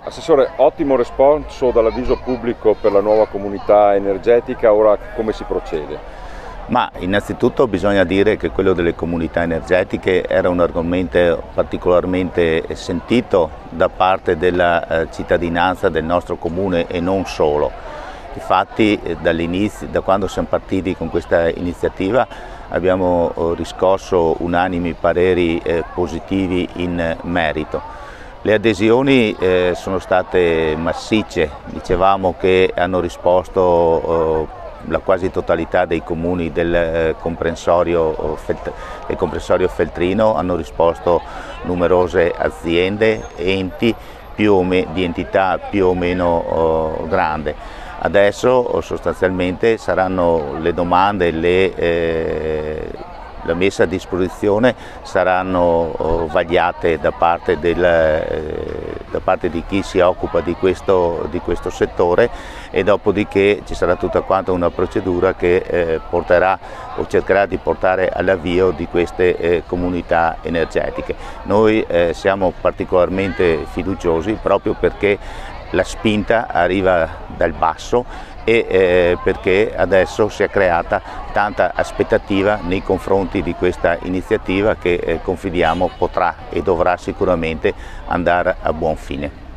Assessore, ottimo responso dall'avviso pubblico per la nuova comunità energetica, ora come si procede? Ma innanzitutto bisogna dire che quello delle comunità energetiche era un argomento particolarmente sentito da parte della cittadinanza del nostro comune e non solo. Infatti dall'inizio, da quando siamo partiti con questa iniziativa, abbiamo riscosso unanimi pareri positivi in merito. Le adesioni sono state massicce, dicevamo che hanno risposto la quasi totalità dei comuni del comprensorio feltrino, hanno risposto numerose aziende, enti di entità più o meno grande. Adesso sostanzialmente saranno le domande, la messa a disposizione saranno vagliate da parte di chi si occupa di questo settore, e dopodiché ci sarà tutta quanta una procedura che porterà o cercherà di portare all'avvio di queste comunità energetiche. Noi siamo particolarmente fiduciosi proprio perché la spinta arriva dal basso e perché adesso si è creata tanta aspettativa nei confronti di questa iniziativa che confidiamo potrà e dovrà sicuramente andare a buon fine.